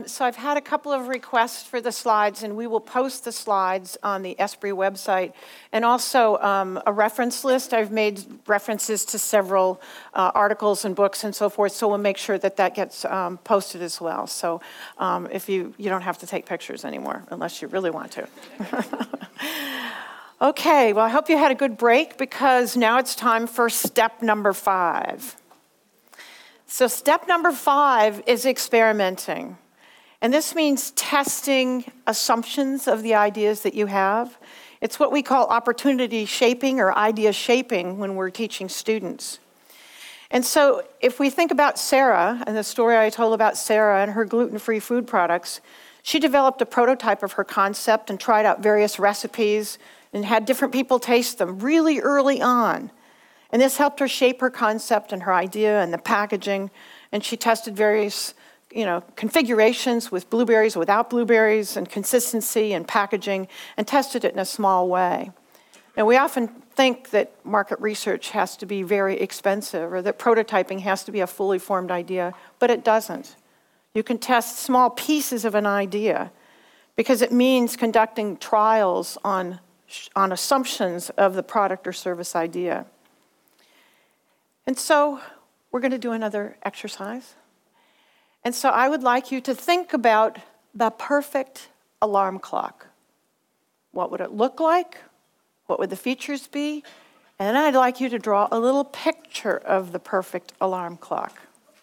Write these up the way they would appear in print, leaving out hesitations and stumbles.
So I've had a couple of requests for the slides, and we will post the slides on the Espree website. And also a reference list. I've made references to several articles and books and so forth, so we'll make sure that that gets posted as well. So if you don't have to take pictures anymore, unless you really want to. Okay, well, I hope you had a good break, because now it's time for step number 5. So step number 5 is experimenting. And this means testing assumptions of the ideas that you have. It's what we call opportunity shaping or idea shaping when we're teaching students. And so if we think about Sarah and the story I told about Sarah and her gluten-free food products, she developed a prototype of her concept and tried out various recipes and had different people taste them really early on. And this helped her shape her concept and her idea and the packaging. And she tested various configurations with blueberries, without blueberries, and consistency and packaging, and tested it in a small way. And we often think that market research has to be very expensive, or that prototyping has to be a fully formed idea, but it doesn't. You can test small pieces of an idea, because it means conducting trials on assumptions of the product or service idea. And so we're going to do another exercise. And so I would like you to think about the perfect alarm clock. What would it look like? What would the features be? And then I'd like you to draw a little picture of the perfect alarm clock.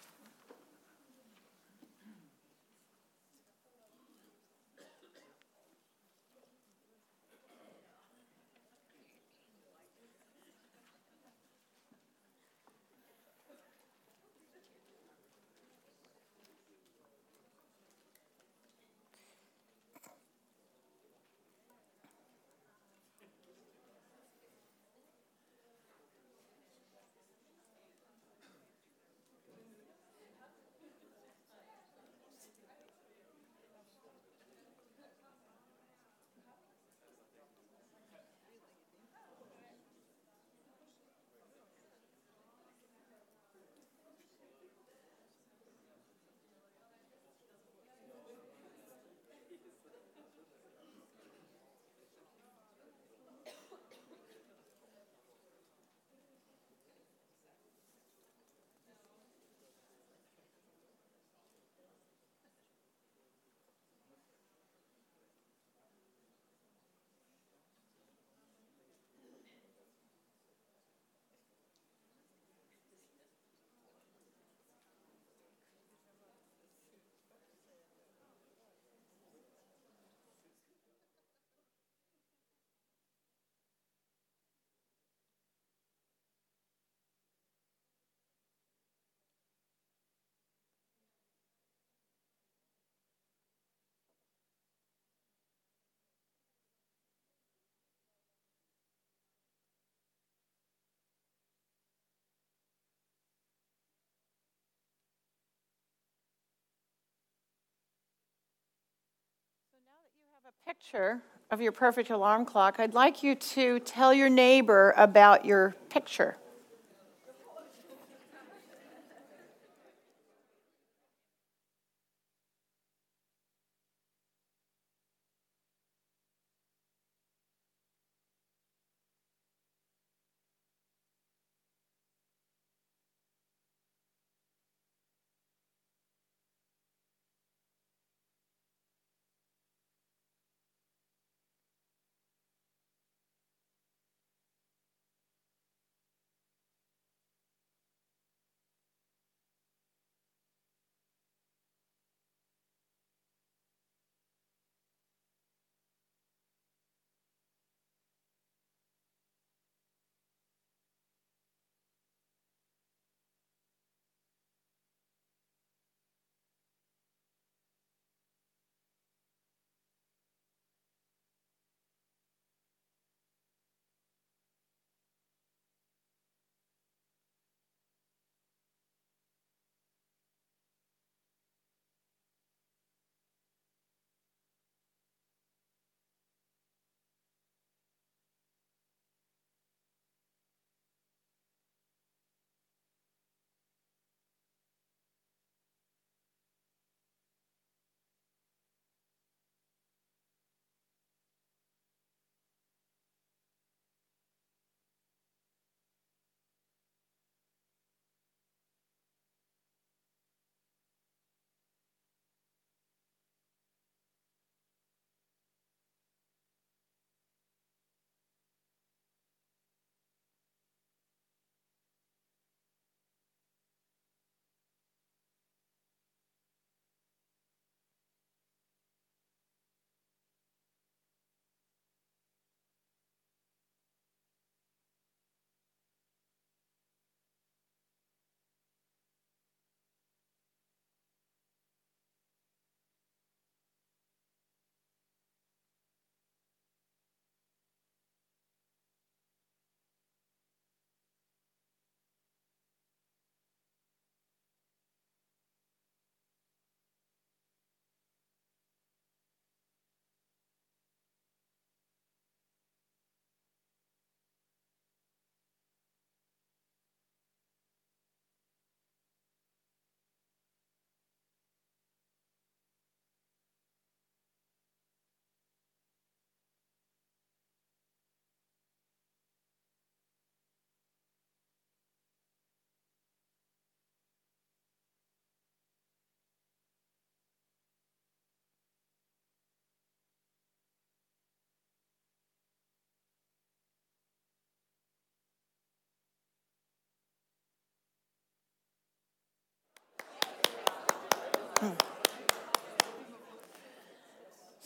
A picture of your perfect alarm clock, I'd like you to tell your neighbor about your picture.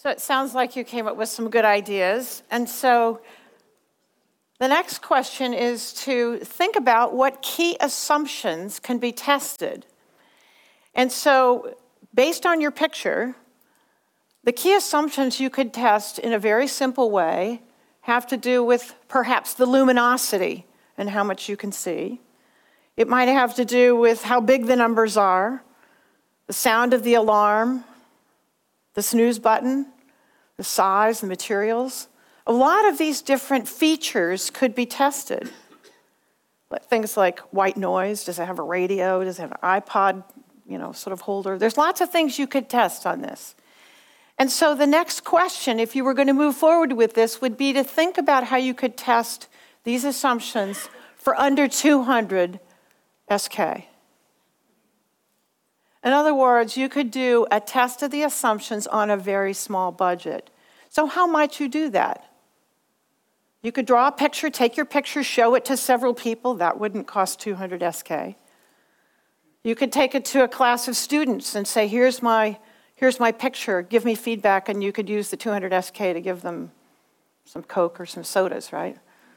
So it sounds like you came up with some good ideas. And so the next question is to think about what key assumptions can be tested. And so based on your picture, the key assumptions you could test in a very simple way have to do with perhaps the luminosity and how much you can see. It might have to do with how big the numbers are, the sound of the alarm, the snooze button, the size, the materials. A lot of these different features could be tested. Things like white noise, does it have a radio, does it have an iPod, sort of holder? There's lots of things you could test on this. And so the next question, if you were going to move forward with this, would be to think about how you could test these assumptions for under 200 SK. In other words, you could do a test of the assumptions on a very small budget. So how might you do that? You could draw a picture, take your picture, show it to several people. That wouldn't cost 200 SK. You could take it to a class of students and say, here's my picture, give me feedback, and you could use the 200 SK to give them some Coke or some sodas, right?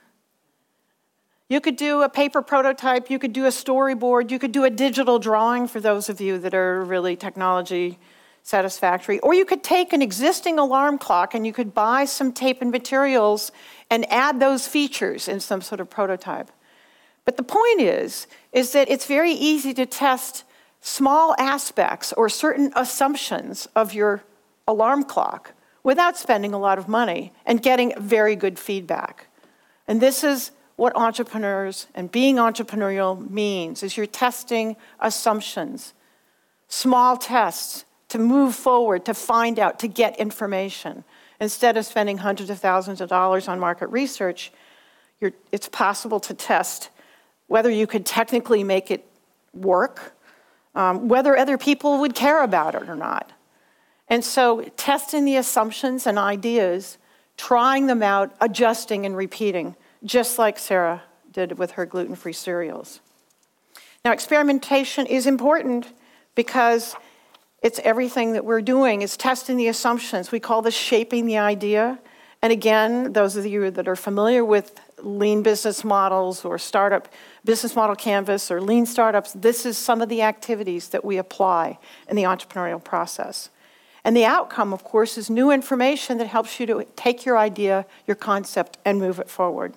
You could do a paper prototype, you could do a storyboard, you could do a digital drawing for those of you that are really technology satisfactory, or you could take an existing alarm clock and you could buy some tape and materials and add those features in some sort of prototype. But the point is that it's very easy to test small aspects or certain assumptions of your alarm clock without spending a lot of money and getting very good feedback. And this is what entrepreneurs and being entrepreneurial means, is you're testing assumptions, small tests to move forward, to find out, to get information. Instead of spending hundreds of thousands of dollars on market research, it's possible to test whether you could technically make it work, whether other people would care about it or not. And so testing the assumptions and ideas, trying them out, adjusting and repeating, just like Sarah did with her gluten-free cereals. Now, experimentation is important because it's everything that we're doing. It's testing the assumptions. We call this shaping the idea. And again, those of you that are familiar with lean business models or startup business model canvas or lean startups, this is some of the activities that we apply in the entrepreneurial process. And the outcome, of course, is new information that helps you to take your idea, your concept, and move it forward.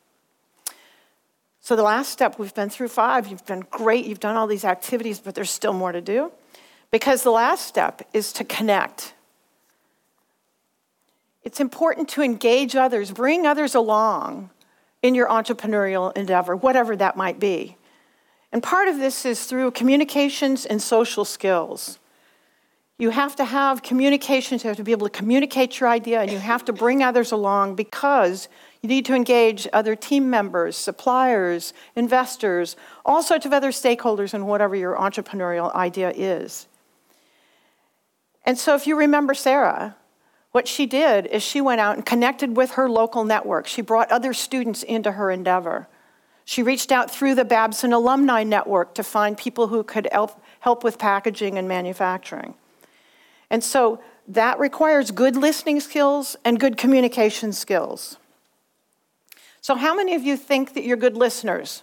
So the last step, we've been through 5. You've been great. You've done all these activities, but there's still more to do. Because the last step is to connect. It's important to engage others, bring others along in your entrepreneurial endeavor, whatever that might be. And part of this is through communications and social skills. You have to have communications, you have to be able to communicate your idea, and you have to bring others along because you need to engage other team members, suppliers, investors, all sorts of other stakeholders in whatever your entrepreneurial idea is. And so if you remember Sarah, what she did is she went out and connected with her local network. She brought other students into her endeavor. She reached out through the Babson Alumni Network to find people who could help with packaging and manufacturing. And so that requires good listening skills and good communication skills. So how many of you think that you're good listeners?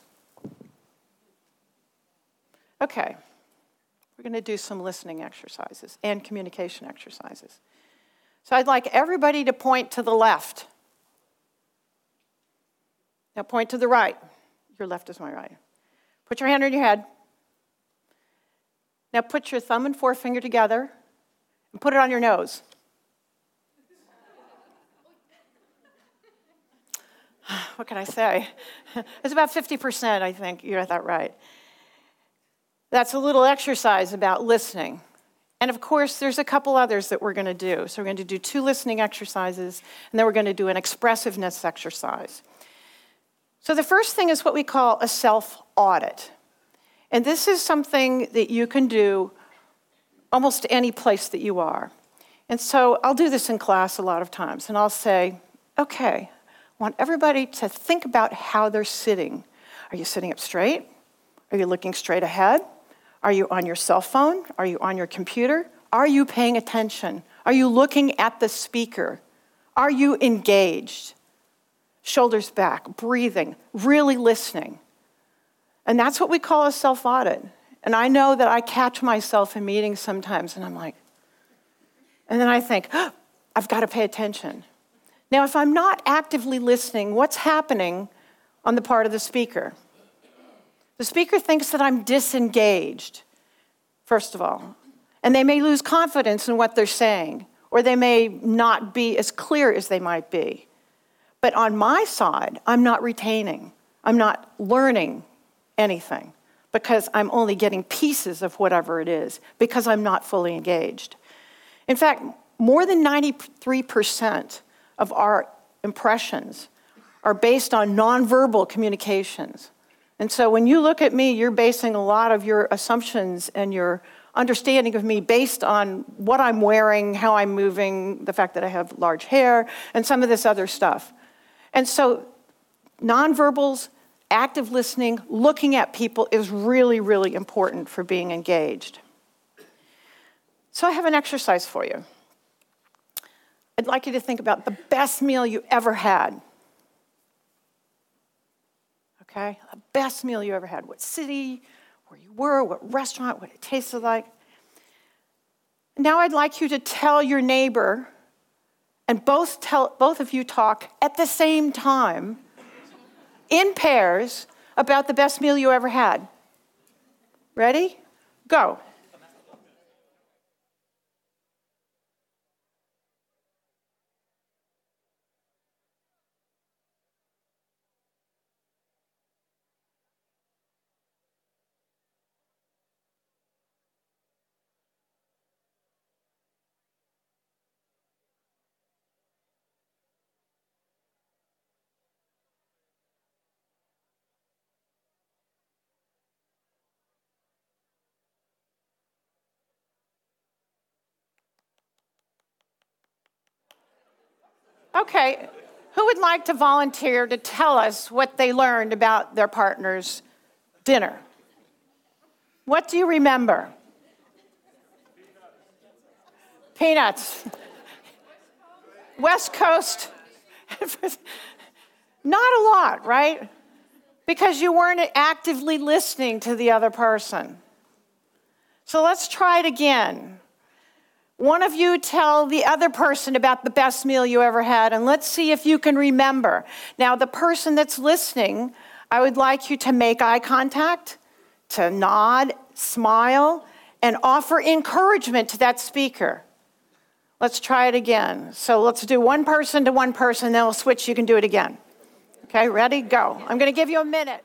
Okay. We're going to do some listening exercises and communication exercises. So I'd like everybody to point to the left. Now point to the right. Your left is my right. Put your hand on your head. Now put your thumb and forefinger together and put it on your nose. What can I say? It's about 50%, I think. You got that right. That's a little exercise about listening. And of course, there's a couple others that we're going to do. So we're going to do 2 listening exercises, and then we're going to do an expressiveness exercise. So the first thing is what we call a self-audit. And this is something that you can do almost any place that you are. And so I'll do this in class a lot of times, and I'll say, okay, I want everybody to think about how they're sitting. Are you sitting up straight? Are you looking straight ahead? Are you on your cell phone? Are you on your computer? Are you paying attention? Are you looking at the speaker? Are you engaged? Shoulders back, breathing, really listening. And that's what we call a self-audit. And I know that I catch myself in meetings sometimes, and I'm like, and then I think, oh, I've got to pay attention. Now, if I'm not actively listening, what's happening on the part of the speaker? The speaker thinks that I'm disengaged, first of all. And they may lose confidence in what they're saying, or they may not be as clear as they might be. But on my side, I'm not retaining. I'm not learning anything because I'm only getting pieces of whatever it is because I'm not fully engaged. In fact, more than 93% of our impressions are based on nonverbal communications. And so when you look at me, you're basing a lot of your assumptions and your understanding of me based on what I'm wearing, how I'm moving, the fact that I have large hair, and some of this other stuff. And so nonverbals, active listening, looking at people is really, really important for being engaged. So I have an exercise for you. I'd like you to think about the best meal you ever had. Okay? The best meal you ever had. What city, where you were, what restaurant, what it tasted like. Now I'd like you to tell your neighbor, and both of you talk at the same time, in pairs, about the best meal you ever had. Ready? Go. Okay, who would like to volunteer to tell us what they learned about their partner's dinner? What do you remember? Peanuts. West Coast. Not a lot, right? Because you weren't actively listening to the other person. So let's try it again. One of you tell the other person about the best meal you ever had, and let's see if you can remember. Now, the person that's listening, I would like you to make eye contact, to nod, smile, and offer encouragement to that speaker. Let's try it again. So let's do one person to one person, then we'll switch. You can do it again. Okay, ready? Go. I'm going to give you a minute.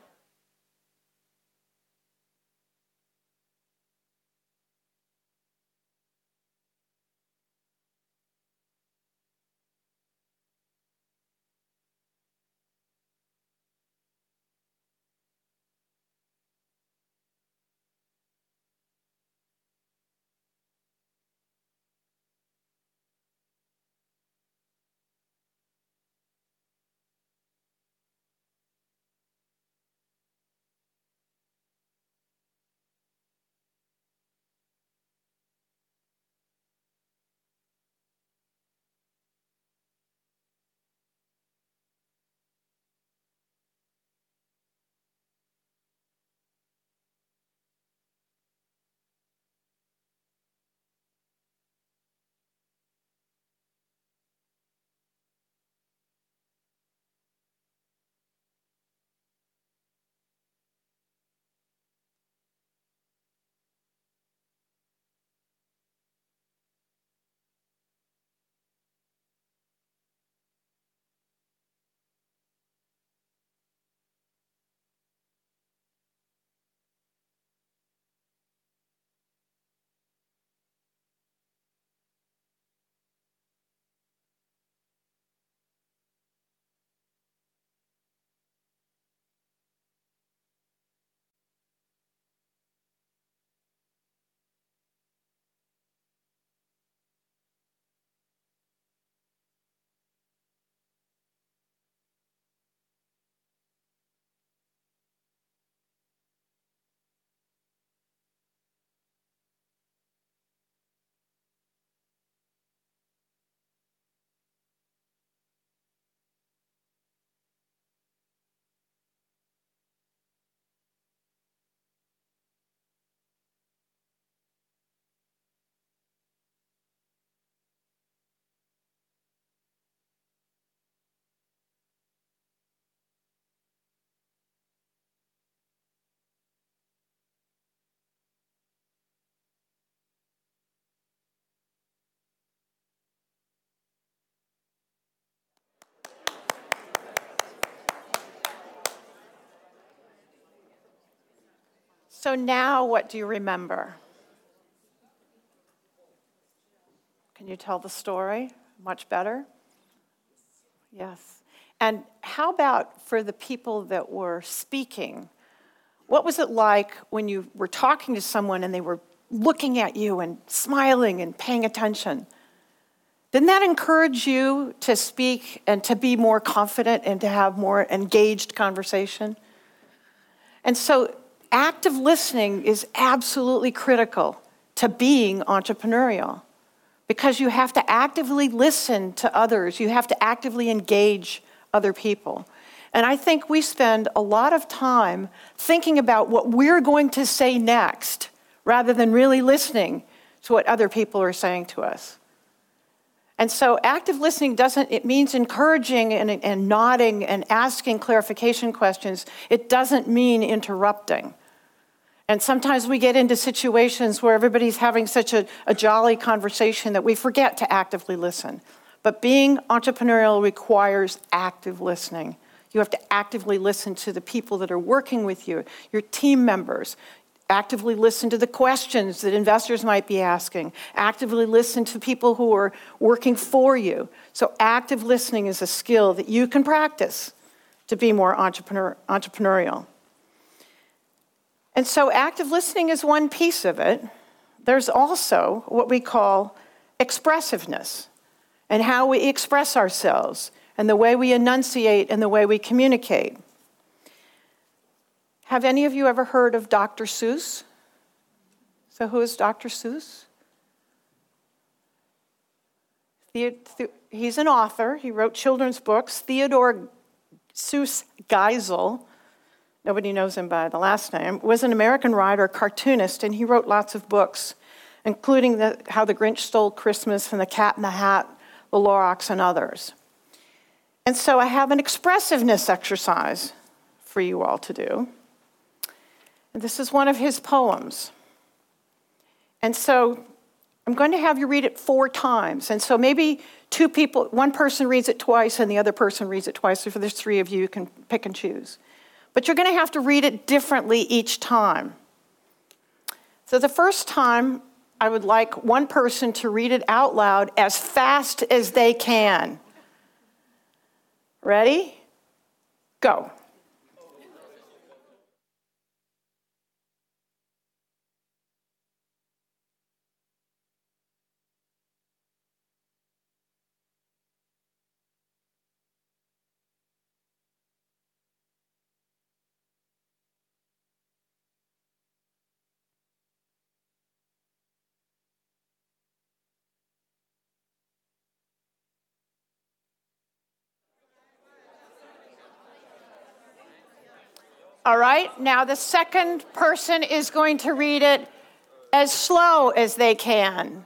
So now what do you remember? Can you tell the story much better? Yes. And how about for the people that were speaking? What was it like when you were talking to someone and they were looking at you and smiling and paying attention? Didn't that encourage you to speak and to be more confident and to have more engaged conversation? And so active listening is absolutely critical to being entrepreneurial because you have to actively listen to others. You have to actively engage other people. And I think we spend a lot of time thinking about what we're going to say next rather than really listening to what other people are saying to us. And so active listening it means encouraging and nodding and asking clarification questions. It doesn't mean interrupting. And sometimes we get into situations where everybody's having such a jolly conversation that we forget to actively listen. But being entrepreneurial requires active listening. You have to actively listen to the people that are working with you, your team members. Actively listen to the questions that investors might be asking. Actively listen to people who are working for you. So active listening is a skill that you can practice to be more entrepreneurial. And so active listening is one piece of it. There's also what we call expressiveness and how we express ourselves and the way we enunciate and the way we communicate. Have any of you ever heard of Dr. Seuss? So who is Dr. Seuss? He's an author. He wrote children's books. Theodore Seuss Geisel, nobody knows him by the last name, was an American writer, cartoonist, and he wrote lots of books, including How the Grinch Stole Christmas and The Cat in the Hat, The Lorax, and others. And so I have an expressiveness exercise for you all to do. And this is one of his poems. And so I'm going to have you read it 4 times. And so maybe one person reads it twice and the other person reads it twice. If there's 3 of you, you can pick and choose. But you're going to have to read it differently each time. So the first time, I would like one person to read it out loud as fast as they can. Ready? Go. All right, now the second person is going to read it as slow as they can.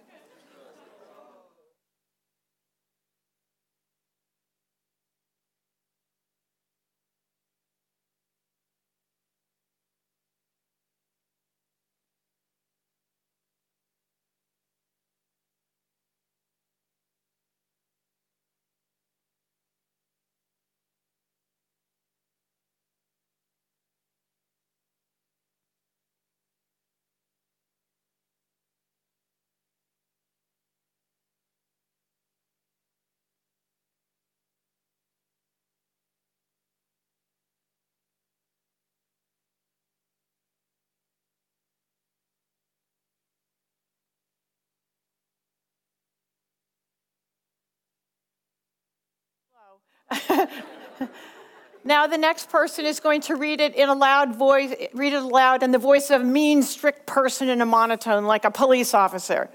Now the next person is going to read it in a loud voice, read it aloud in the voice of a mean, strict person in a monotone, like a police officer.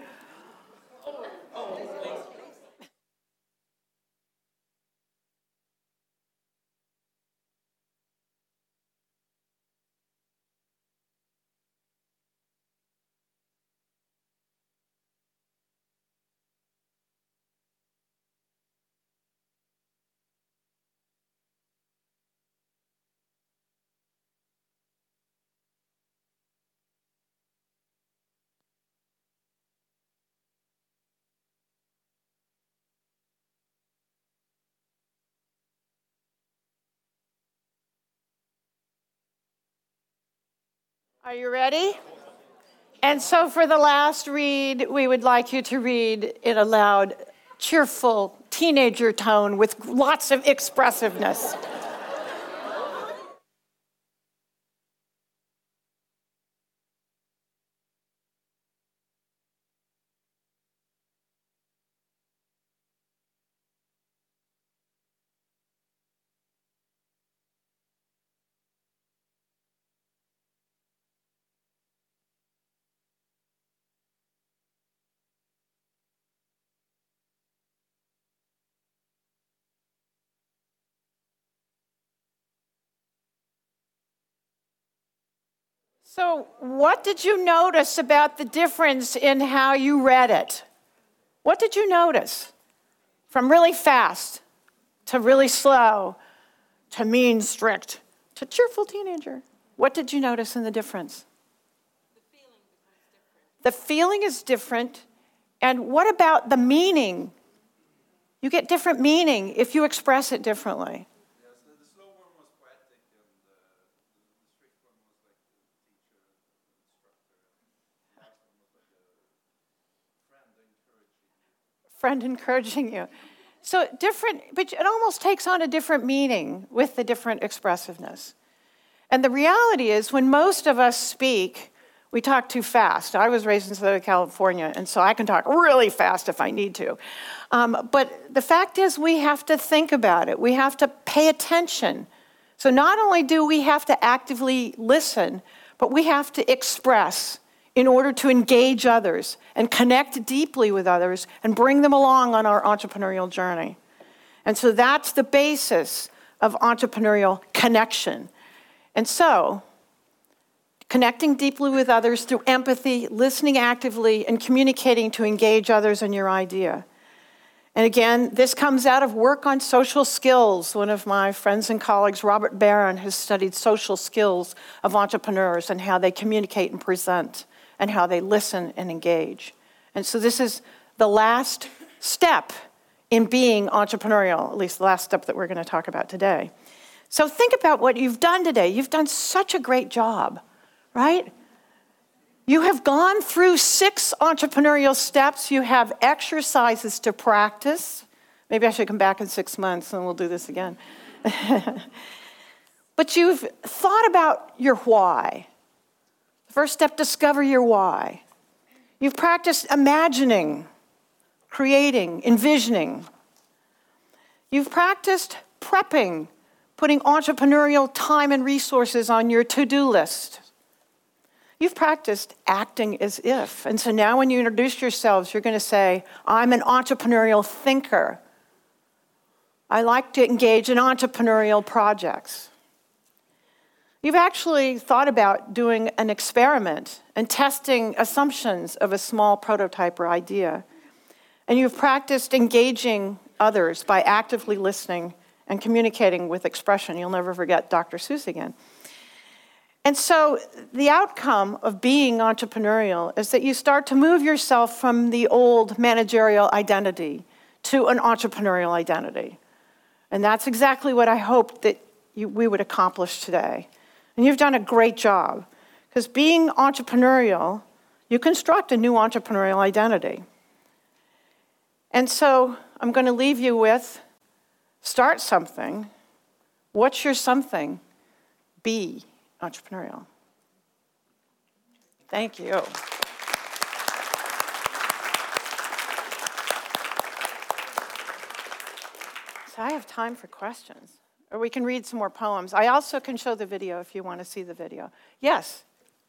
Are you ready? And so for the last read, we would like you to read in a loud, cheerful teenager tone with lots of expressiveness. So what did you notice about the difference in how you read it? What did you notice? From really fast to really slow to mean, strict to cheerful teenager. What did you notice in the difference? The feeling is different. And what about the meaning? You get different meaning if you express it differently. The slow one was poetic, and the strict one was like the teacher, instructor, and the last one was like a friend encouraging you. So different, but it almost takes on a different meaning with the different expressiveness. And the reality is, when most of us speak, we talk too fast. I was raised in Southern California, and so I can talk really fast if I need to. But the fact is, we have to think about it. We have to pay attention. So not only do we have to actively listen, but we have to express in order to engage others and connect deeply with others and bring them along on our entrepreneurial journey. And so that's the basis of entrepreneurial connection. And so, connecting deeply with others through empathy, listening actively, and communicating to engage others in your idea. And again, this comes out of work on social skills. One of my friends and colleagues, Robert Barron, has studied social skills of entrepreneurs and how they communicate and present and how they listen and engage. And so this is the last step in being entrepreneurial, at least the last step that we're going to talk about today. So think about what you've done today. You've done such a great job, right? You have gone through 6 entrepreneurial steps. You have exercises to practice. Maybe I should come back in 6 months and we'll do this again. But you've thought about your why. First step, discover your why. You've practiced imagining, creating, envisioning. You've practiced prepping, putting entrepreneurial time and resources on your to-do list. You've practiced acting as if. And so now when you introduce yourselves, you're going to say, I'm an entrepreneurial thinker. I like to engage in entrepreneurial projects. You've actually thought about doing an experiment and testing assumptions of a small prototype or idea. And you've practiced engaging others by actively listening and communicating with expression. You'll never forget Dr. Seuss again. And so the outcome of being entrepreneurial is that you start to move yourself from the old managerial identity to an entrepreneurial identity. And that's exactly what I hoped that we would accomplish today. And you've done a great job, because being entrepreneurial, you construct a new entrepreneurial identity. And so I'm going to leave you with, start something. What's your something? Be entrepreneurial. Thank you. So I have time for questions. Or we can read some more poems. I also can show the video if you want to see the video. Yes?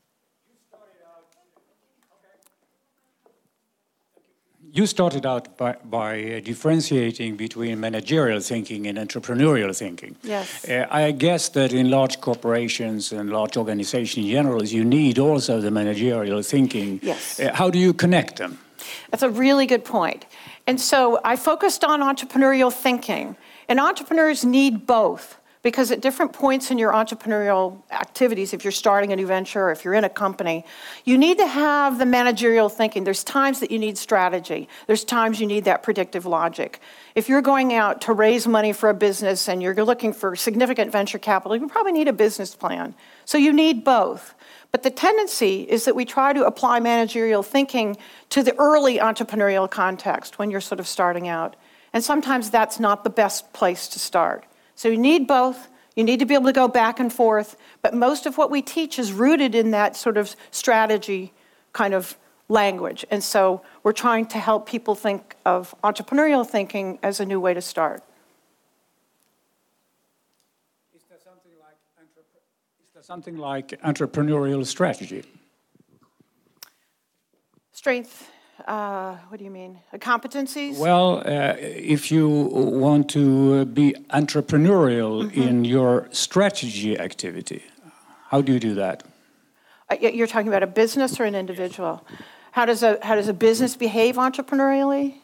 You started out by differentiating between managerial thinking and entrepreneurial thinking. Yes. I guess that in large corporations and large organizations in general, you need also the managerial thinking. Yes. How do you connect them? That's a really good point. And so I focused on entrepreneurial thinking. And entrepreneurs need both. Because at different points in your entrepreneurial activities, if you're starting a new venture or if you're in a company, you need to have the managerial thinking. There's times that you need strategy. There's times you need that predictive logic. If you're going out to raise money for a business and you're looking for significant venture capital, you probably need a business plan. So you need both. But the tendency is that we try to apply managerial thinking to the early entrepreneurial context when you're sort of starting out. And sometimes that's not the best place to start. So you need both. You need to be able to go back and forth. But most of what we teach is rooted in that sort of strategy kind of language. And so we're trying to help people think of entrepreneurial thinking as a new way to start. Is there something like entrepreneurial strategy? Strength. What do you mean? Competencies? Well, if you want to be entrepreneurial in your strategy activity, how do you do that? You're talking about a business or an individual? How does a business behave entrepreneurially?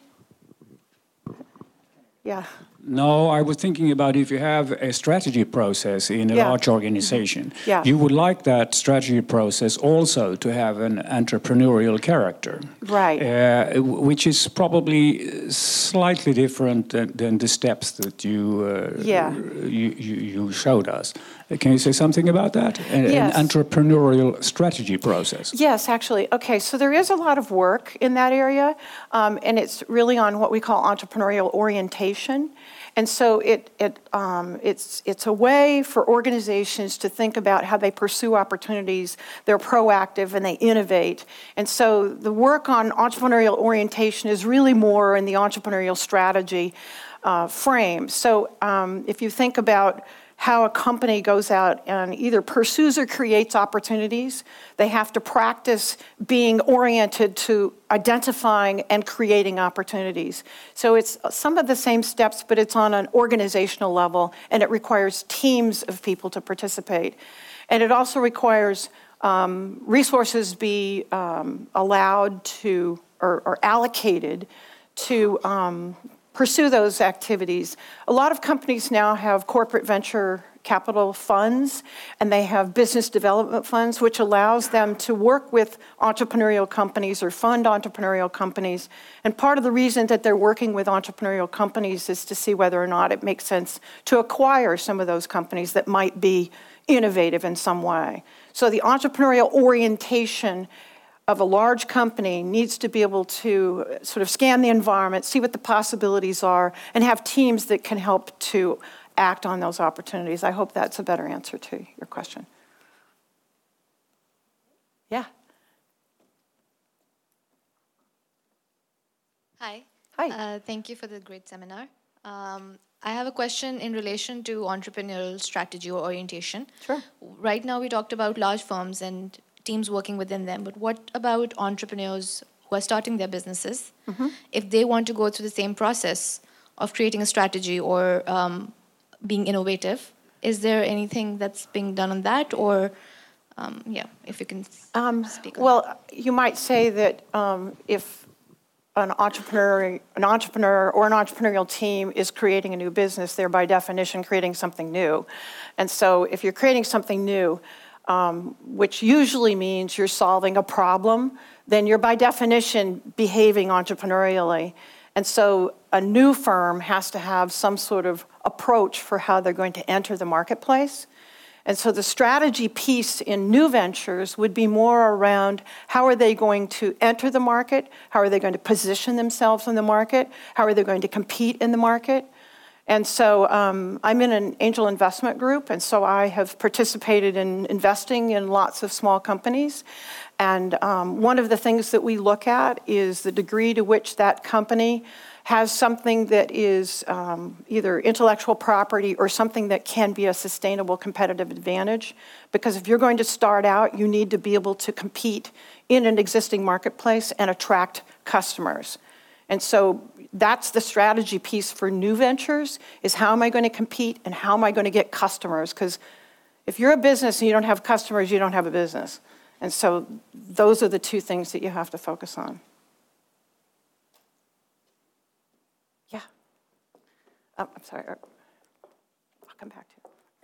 Yeah. No, I was thinking about if you have a strategy process in a large organization, you would like that strategy process also to have an entrepreneurial character. Right. Which is probably slightly different than the steps that you showed us. Can you say something about that? Yes. An entrepreneurial strategy process. Yes, actually. Okay, so there is a lot of work in that area, and it's really on what we call entrepreneurial orientation. And so it's a way for organizations to think about how they pursue opportunities. They're proactive and they innovate. And so the work on entrepreneurial orientation is really more in the entrepreneurial strategy frame. So if you think about how a company goes out and either pursues or creates opportunities, they have to practice being oriented to identifying and creating opportunities. So it's some of the same steps, but it's on an organizational level, and it requires teams of people to participate. And it also requires resources be allowed to or allocated to pursue those activities. A lot of companies now have corporate venture capital funds, and they have business development funds, which allows them to work with entrepreneurial companies or fund entrepreneurial companies. And part of the reason that they're working with entrepreneurial companies is to see whether or not it makes sense to acquire some of those companies that might be innovative in some way. So the entrepreneurial orientation of a large company needs to be able to sort of scan the environment, see what the possibilities are, and have teams that can help to act on those opportunities. I hope that's a better answer to your question. Yeah. Hi. Hi. Thank you for the great seminar. I have a question in relation to entrepreneurial strategy or orientation. Sure. Right now we talked about large firms and teams working within them, but what about entrepreneurs who are starting their businesses? If they want to go through the same process of creating a strategy or being innovative, is there anything that's being done on that? Or, if you can speak on well, that. you might say that if an entrepreneur or an entrepreneurial team is creating a new business, they're by definition creating something new. And so if you're creating something new, which usually means you're solving a problem, then you're by definition behaving entrepreneurially. And so a new firm has to have some sort of approach for how they're going to enter the marketplace. And so the strategy piece in new ventures would be more around how are they going to enter the market, how are they going to position themselves in the market, how are they going to compete in the market. And so I'm in an angel investment group, and so I have participated in investing in lots of small companies. And one of the things that we look at is the degree to which that company has something that is either intellectual property or something that can be a sustainable competitive advantage. Because if you're going to start out, you need to be able to compete in an existing marketplace and attract customers. And so that's the strategy piece for new ventures, is how am I going to compete and how am I going to get customers? Because if you're a business and you don't have customers, you don't have a business. And so those are the two things that you have to focus on. Yeah. I'm sorry. I'll come back to it.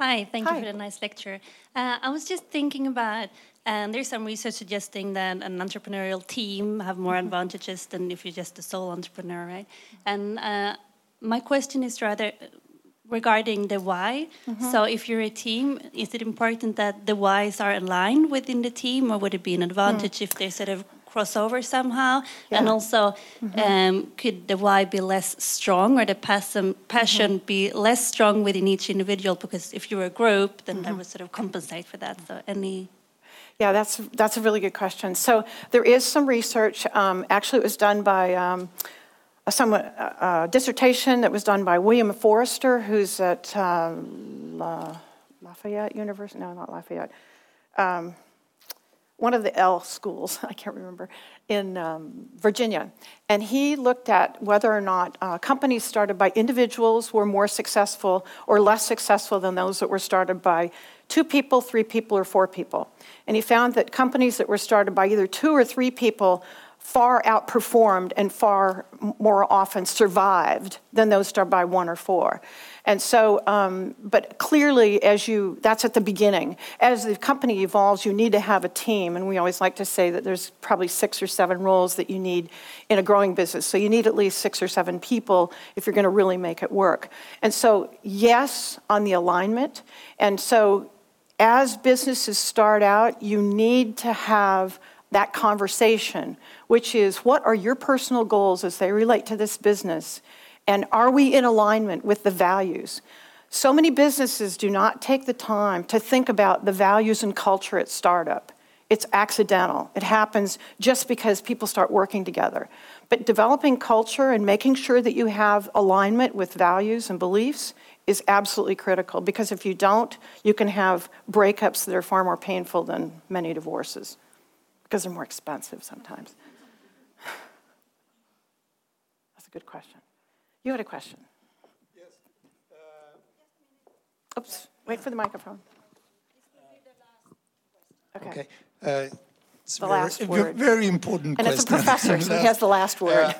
Hi, thank you for the nice lecture. I was just thinking about, there's some research suggesting that an entrepreneurial team have more advantages than if you're just a sole entrepreneur, right? And my question is rather regarding the why. So if you're a team, is it important that the whys are aligned within the team, or would it be an advantage if they sort of cross over somehow? Yeah. And also, could the why be less strong, or the passion be less strong within each individual? Because if you're a group, then that would sort of compensate for that. So any... Yeah, that's a really good question. So there is some research. Actually, it was done by a dissertation that was done by William Forrester, who's at Lafayette University. No, not Lafayette. One of the L schools, I can't remember, in Virginia. And he looked at whether or not companies started by individuals were more successful or less successful than those that were started by 2 people, 3 people, or 4 people. And he found that companies that were started by either 2 or 3 people far outperformed and far more often survived than those started by 1 or 4. And so, but clearly, that's at the beginning. As the company evolves, you need to have a team. And we always like to say that there's probably 6 or 7 roles that you need in a growing business. So you need at least 6 or 7 people if you're going to really make it work. And so, yes, on the alignment. And so, as businesses start out, you need to have that conversation, which is, what are your personal goals as they relate to this business? And are we in alignment with the values? So many businesses do not take the time to think about the values and culture at startup. It's accidental. It happens just because people start working together. But developing culture and making sure that you have alignment with values and beliefs is absolutely critical, because if you don't, you can have breakups that are far more painful than many divorces, because they're more expensive sometimes. That's a good question. You had a question? Yes. Oops, wait for the microphone. Okay. It's the last word. Very important and question. And it's a professor, so he has the last word.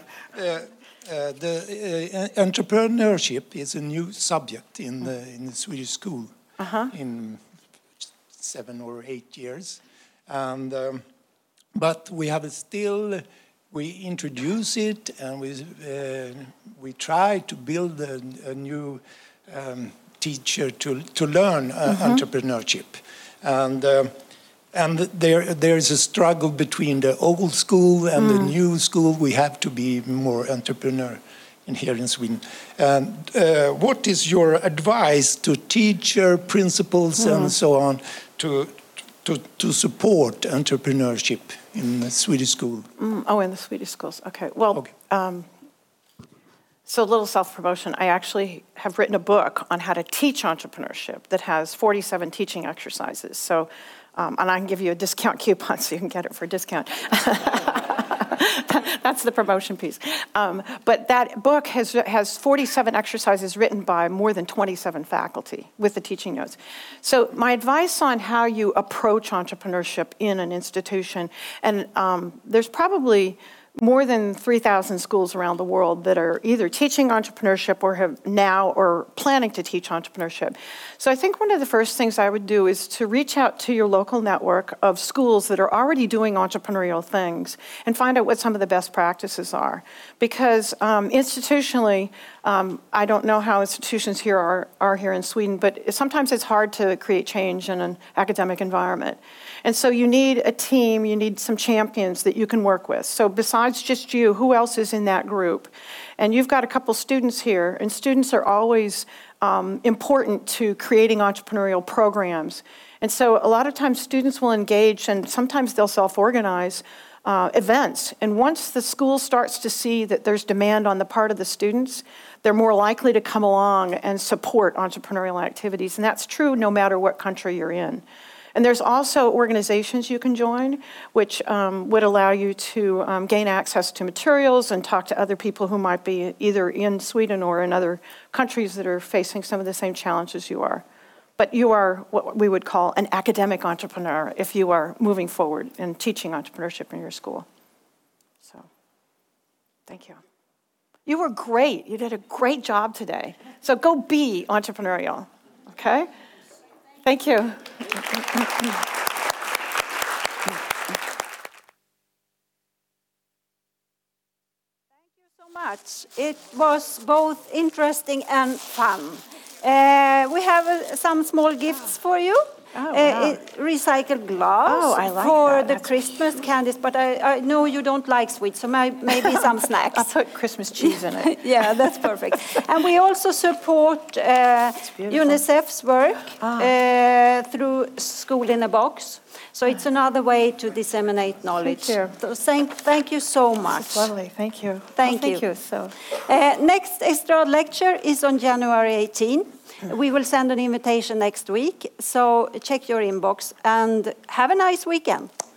The entrepreneurship is a new subject in the Swedish school in 7 or 8 years. And, but we have we introduce it, and we try to build a new teacher to learn entrepreneurship, and there is a struggle between the old school and the new school. We have to be more entrepreneur here in Sweden. And what is your advice to teacher, principals, and so on to support entrepreneurship in the Swedish school? In the Swedish schools. Okay. Well, so a little self-promotion. I actually have written a book on how to teach entrepreneurship that has 47 teaching exercises. So, and I can give you a discount coupon so you can get it for a discount. That's the promotion piece. But that book has 47 exercises written by more than 27 faculty with the teaching notes. So my advice on how you approach entrepreneurship in an institution, and there's probably more than 3,000 schools around the world that are either teaching entrepreneurship or have now or planning to teach entrepreneurship. So I think one of the first things I would do is to reach out to your local network of schools that are already doing entrepreneurial things and find out what some of the best practices are. Because institutionally, I don't know how institutions here are here in Sweden, but sometimes it's hard to create change in an academic environment. And so you need a team, you need some champions that you can work with. So besides just you, who else is in that group? And you've got a couple students here, and students are always important to creating entrepreneurial programs. And so a lot of times students will engage, and sometimes they'll self-organize events. And once the school starts to see that there's demand on the part of the students, they're more likely to come along and support entrepreneurial activities. And that's true no matter what country you're in. And there's also organizations you can join, which would allow you to gain access to materials and talk to other people who might be either in Sweden or in other countries that are facing some of the same challenges you are. But you are what we would call an academic entrepreneur if you are moving forward and teaching entrepreneurship in your school. So, thank you. You were great. You did a great job today. So go be entrepreneurial, okay? Thank you. Much. It was both interesting and fun. We have some small gifts for you. Wow. Recycled glass for the Christmas candies, but I know you don't like sweets, so maybe some snacks. I'll put Christmas cheese in it. Yeah, that's perfect. And we also support UNICEF's work through School in a Box. So it's another way to disseminate knowledge. Thank you so much. That's lovely. Thank you. Thank you. So, next Estrad lecture is on January 18. We will send an invitation next week. So check your inbox and have a nice weekend.